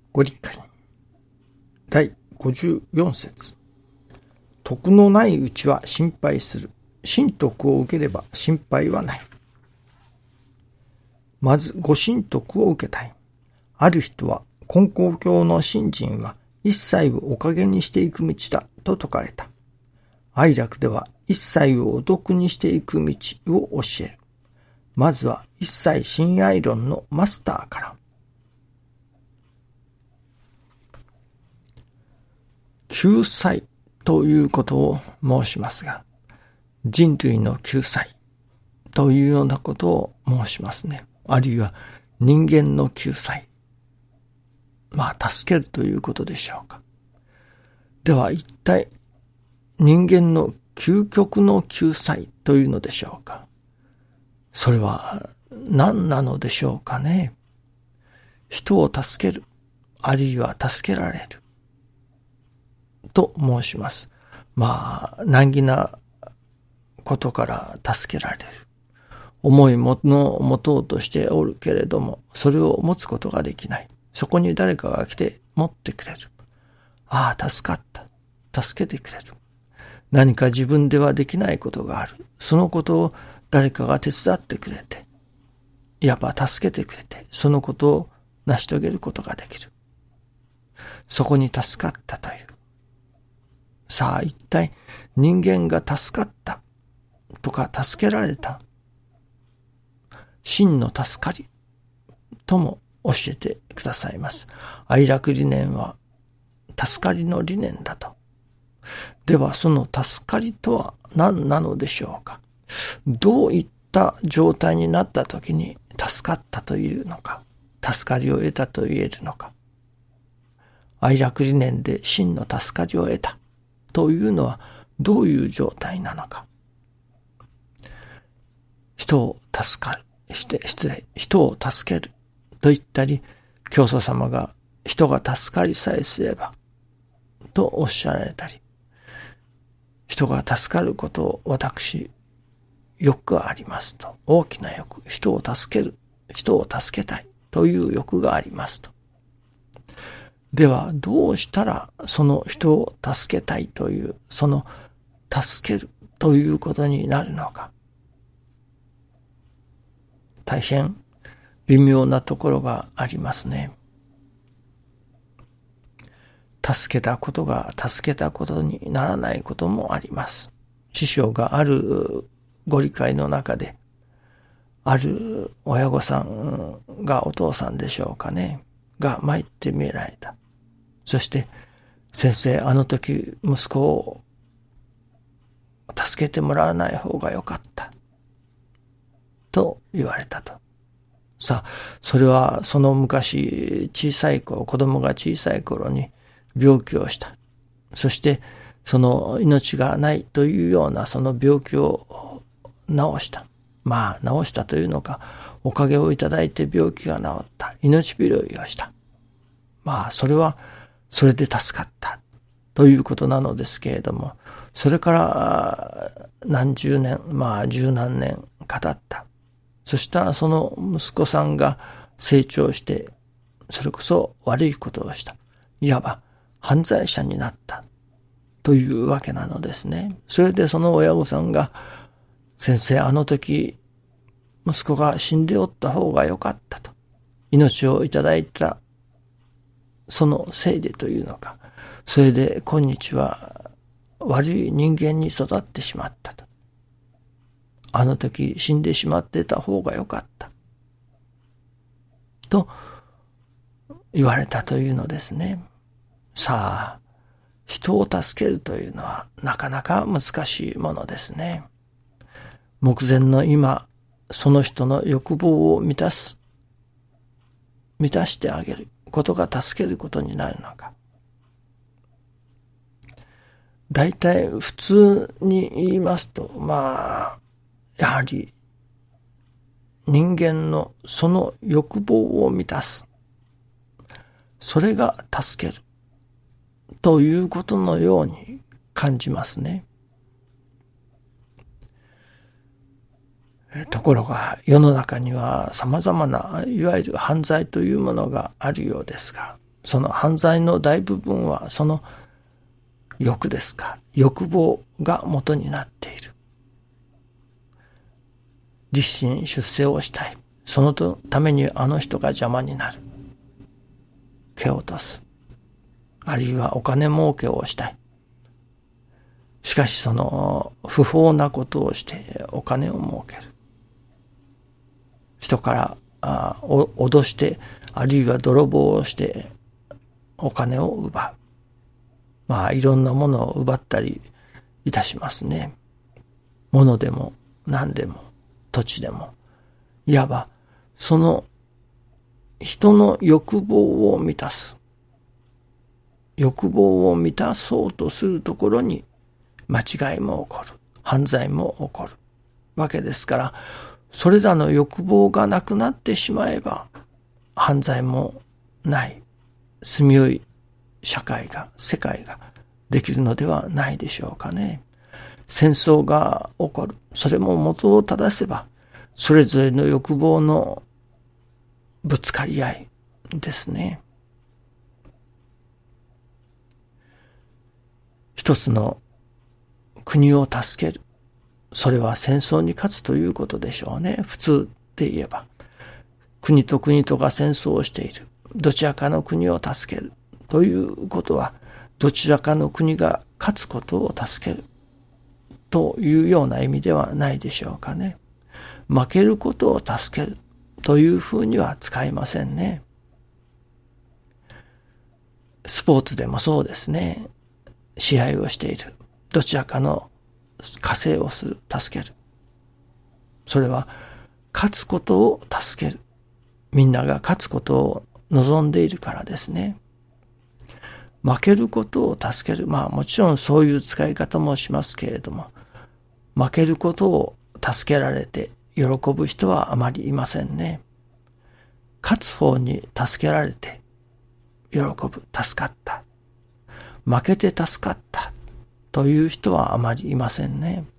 ご理解。第54節。徳のないうちは心配する。神徳を受ければ心配はない。まずご神徳を受けたい。ある人は金光教の信心は一切をおかげにしていく道だと説かれた。愛楽では一切をお得にしていく道を教える。まずは一切親愛論のマスターから。救済ということを申しますが、人類の救済というようなことを申しますね。あるいは人間の救済。助けるということでしょうか。では一体人間の究極の救済というのでしょうか。それは何なのでしょうかね。人を助ける、あるいは助けられると申します。難儀なことから助けられる。重いものを持とうとしておるけれども、それを持つことができない。そこに誰かが来て持ってくれる。助かった。助けてくれる。何か自分ではできないことがある。そのことを誰かが手伝ってくれて、いわば助けてくれて、そのことを成し遂げることができる。そこに助かったという。一体人間が助かったとか助けられた、真の助かりとも教えてくださいます。愛楽理念は助かりの理念だと。ではその助かりとは何なのでしょうか。どういった状態になった時に助かったというのか、助かりを得たと言えるのか。愛楽理念で真の助かりを得たというのはどういう状態なのか。人を助かる、人を助けると言ったり、教祖様が人が助かりさえすればとおっしゃられたり、人が助かることを私欲がありますと、大きな欲、人を助ける、人を助けたいという欲がありますと。ではどうしたらその人を助けたいという、その助けるということになるのか。大変微妙なところがありますね。助けたことが助けたことにならないこともあります。師匠があるご理解の中で、ある親御さんがお父さんでしょうかね、が参って見えられた。そして先生、あの時息子を助けてもらわない方がよかったと言われたと。それはその昔小さい頃、子供が小さい頃に病気をした。そしてその命がないというようなその病気を治した。治したというのか、おかげをいただいて病気が治った。命拾いをした。それはそれで助かったということなのですけれども、それから何十年、十何年経った。そしたらその息子さんが成長して、それこそ悪いことをした。いわば犯罪者になったというわけなのですね。それでその親御さんが、先生、あの時息子が死んでおった方がよかったと。命をいただいたそのせいでというのか。それで今日は悪い人間に育ってしまったと。あの時死んでしまってた方がよかったと言われたというのですね。人を助けるというのはなかなか難しいものですね。目前の今、その人の欲望を満たしてあげることが助けることになるのか。大体普通に言いますと、やはり人間のその欲望を満たす。それが助けるということのように感じますね。ところが世の中には様々ないわゆる犯罪というものがあるようですが、 その犯罪の大部分はその欲ですか、欲望が元になっている。立身出世をしたい。そのためにあの人が邪魔になる。蹴落とす。あるいはお金儲けをしたい。しかしその不法なことをしてお金を儲ける。人から脅して、あるいは泥棒をしてお金を奪う。いろんなものを奪ったりいたしますね。物でも何でも土地でも。いわばその人の欲望を満たす。欲望を満たそうとするところに間違いも起こる。犯罪も起こる。わけですから、それらの欲望がなくなってしまえば、犯罪もない。住みよい社会が、世界ができるのではないでしょうかね。戦争が起こる。それも元を正せば、それぞれの欲望のぶつかり合いですね。一つの国を助ける。それは戦争に勝つということでしょうね。普通で言えば。国と国とが戦争をしている。どちらかの国を助ける。ということは、どちらかの国が勝つことを助ける。というような意味ではないでしょうかね。負けることを助ける。というふうには使いませんね。スポーツでもそうですね。試合をしている。どちらかの加勢をする。助ける。それは勝つことを助ける。みんなが勝つことを望んでいるからですね。負けることを助ける。もちろんそういう使い方もしますけれども、負けることを助けられて喜ぶ人はあまりいませんね。勝つ方に助けられて喜ぶ、助かった。負けて助かったという人はあまりいませんね。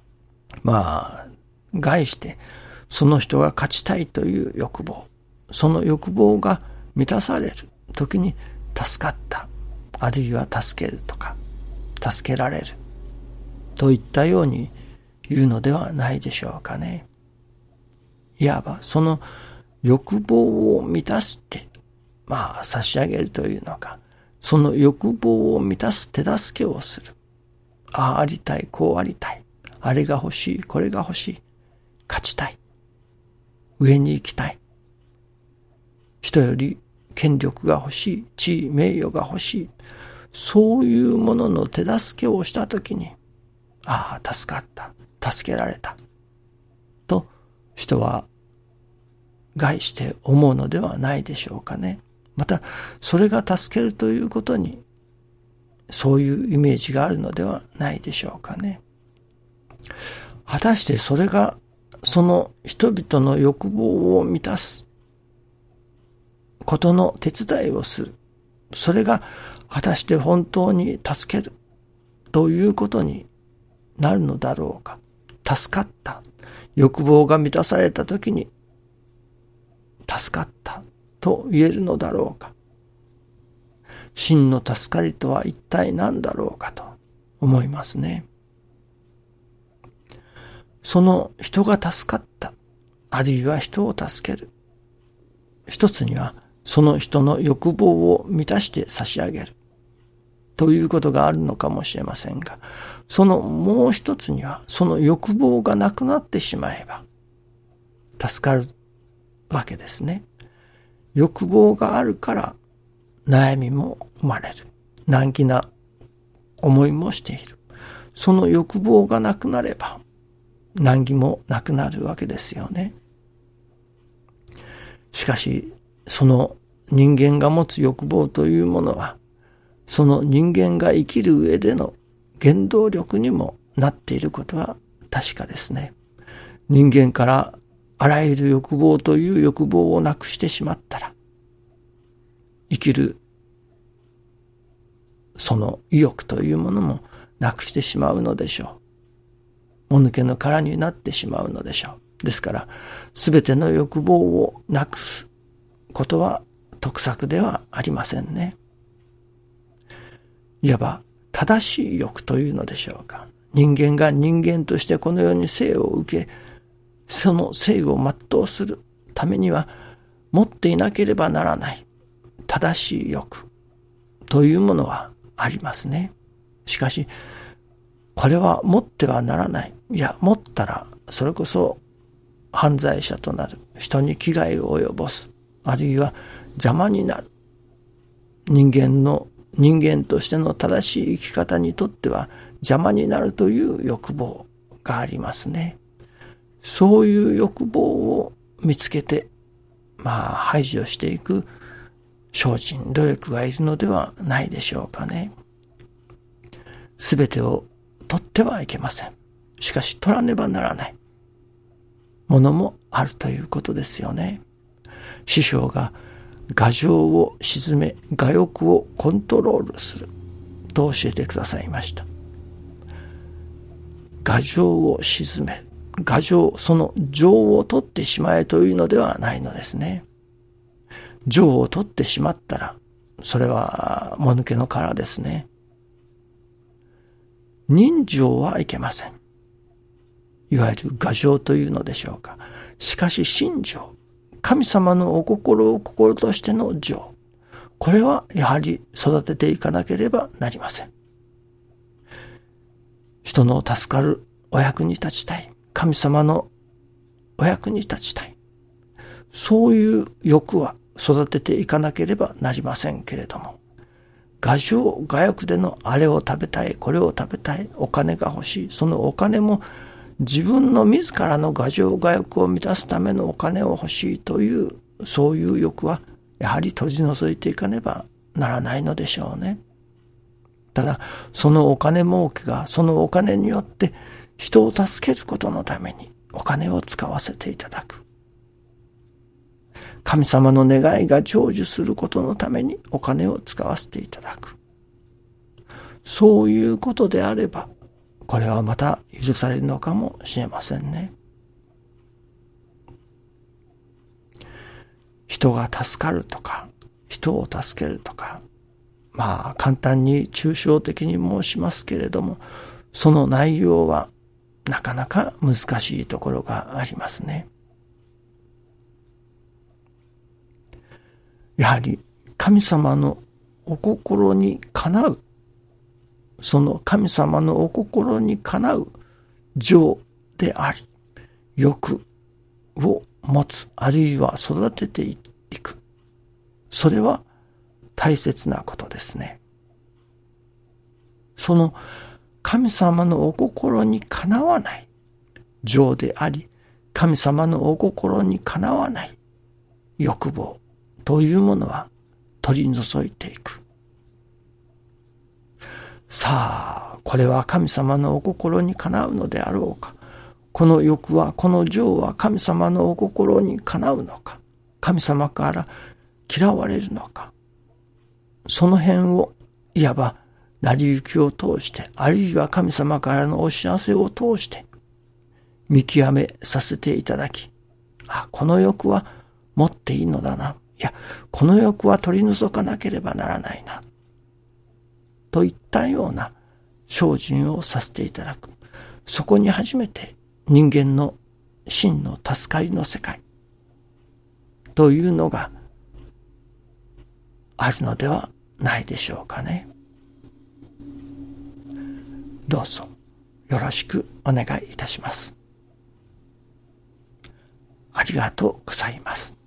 概してその人が勝ちたいという欲望、その欲望が満たされる時に助かった、あるいは助けるとか助けられるといったように言うのではないでしょうかね。いわばその欲望を満たして、差し上げるというのか、その欲望を満たす手助けをする。ありたい、こうありたい。あれが欲しい、これが欲しい。勝ちたい。上に行きたい。人より権力が欲しい、地位、名誉が欲しい。そういうものの手助けをしたときに、助かった、助けられた。と、人は概して思うのではないでしょうかね。また、それが助けるということに、そういうイメージがあるのではないでしょうかね。果たしてそれが、その人々の欲望を満たすことの手伝いをする。それが、果たして本当に助けるということになるのだろうか。助かった。欲望が満たされたときに、助かったと言えるのだろうか。真の助かりとは一体何だろうかと思いますね。その人が助かった、あるいは人を助ける。一つにはその人の欲望を満たして差し上げるということがあるのかもしれませんが、そのもう一つにはその欲望がなくなってしまえば助かるわけですね。欲望があるから悩みも生まれる。難儀な思いもしている。その欲望がなくなれば難儀もなくなるわけですよね。しかし、その人間が持つ欲望というものは、その人間が生きる上での原動力にもなっていることは確かですね。人間からあらゆる欲望という欲望をなくしてしまったら、生きるその意欲というものもなくしてしまうのでしょう。もぬけの殻になってしまうのでしょう。ですから、すべての欲望をなくすことは得策ではありませんね。いわば正しい欲というのでしょうか。人間が人間としてこの世に生を受け、その生を全うするためには持っていなければならない正しい欲というものはありますね。しかしこれは持ってはならない。いや、持ったらそれこそ犯罪者となる。人に危害を及ぼす。あるいは邪魔になる。人間としての正しい生き方にとっては邪魔になるという欲望がありますね。そういう欲望を見つけて、排除していく精進、努力がいるのではないでしょうかね。すべてを取ってはいけません。しかし取らねばならないものもあるということですよね。師匠が我情を鎮め、我欲をコントロールすると教えてくださいました。我情を鎮め、我情、その情を取ってしまえというのではないのですね。情を取ってしまったら、それはもぬけの殻ですね。人情はいけません。いわゆる我情というのでしょうか。しかし心情、神様のお心を心としての情、これはやはり育てていかなければなりません。人の助かるお役に立ちたい。神様のお役に立ちたい。そういう欲は育てていかなければなりませんけれども、我情、我欲でのあれを食べたい、これを食べたい、お金が欲しい。そのお金も自分の自らの我情、我欲を満たすためのお金を欲しいという、そういう欲はやはり取り除いていかねばならないのでしょうね。ただ、そのお金儲けが、そのお金によって人を助けることのためにお金を使わせていただく。神様の願いが成就することのためにお金を使わせていただく。そういうことであれば、これはまた許されるのかもしれませんね。人が助かるとか、人を助けるとか、簡単に抽象的に申しますけれども、その内容はなかなか難しいところがありますね。やはり神様のお心にかなう、その神様のお心にかなう情であり、欲を持つ、あるいは育てていく。それは大切なことですね。その神様のお心にかなわない情であり、神様のお心にかなわない欲望というものは取り除いていく。さあ、これは神様のお心にかなうのであろうか。この欲は、この情は神様のお心にかなうのか。神様から嫌われるのか。その辺を、いわば、成り行きを通して、あるいは神様からのお知らせを通して、見極めさせていただき、この欲は持っていいのだな。いや、この欲は取り除かなければならないな。といったような精進をさせていただく。そこに初めて人間の真の助かりの世界というのがあるのではないでしょうかね。どうぞよろしくお願いいたします。ありがとうございます。